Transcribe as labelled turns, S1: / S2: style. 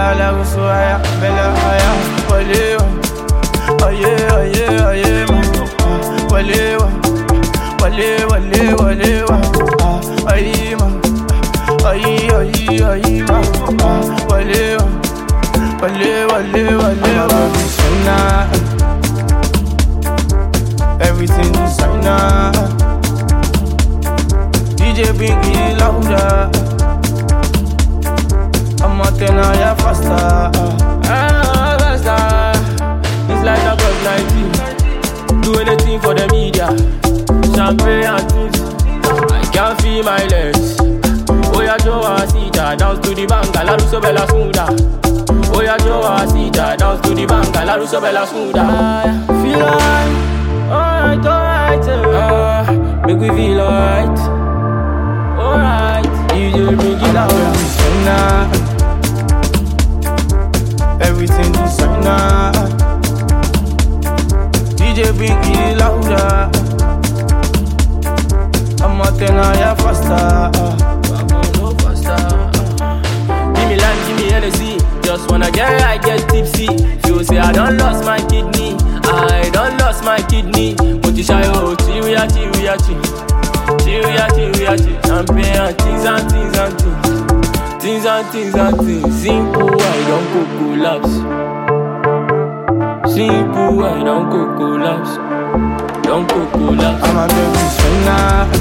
S1: la usuaya, bella haya, walewa. Aye, aye, aye, ma. Walewa, wale, wale, walewa. Aye, ma. Aye, aye, aye, ma. Walewa, wale, wale, walewa. Everything designer. DJ bring it louder. I'm a tenor, yeah, faster. Faster. It's like a God 19. Do anything for the media. Champagne and things. I can't feel my legs. Oh yeah, Joe, sit down to the bank. La Russo Bella Smuda. Oh yeah, Joe, sit down to the bank. La Russo Bella Smuda. Feel alright, alright. Make we feel alright. Alright, you just bring it out. Everything designer. DJ bring it louder. I'm a tenor, yeah, faster. Give me land, give me energy. Just wanna get right, get tipsy. Feel say I done lost my kidney. I done lost my kidney. But you shy, oh, cheeria, cheeria, cheeria. Cheeria, cheeria, cheeria. Champagne and things and things and things. Things and things and things. Simple, I don't go collapse. Simple, I don't go collapse. Don't go collapse. I'm a baby sinner.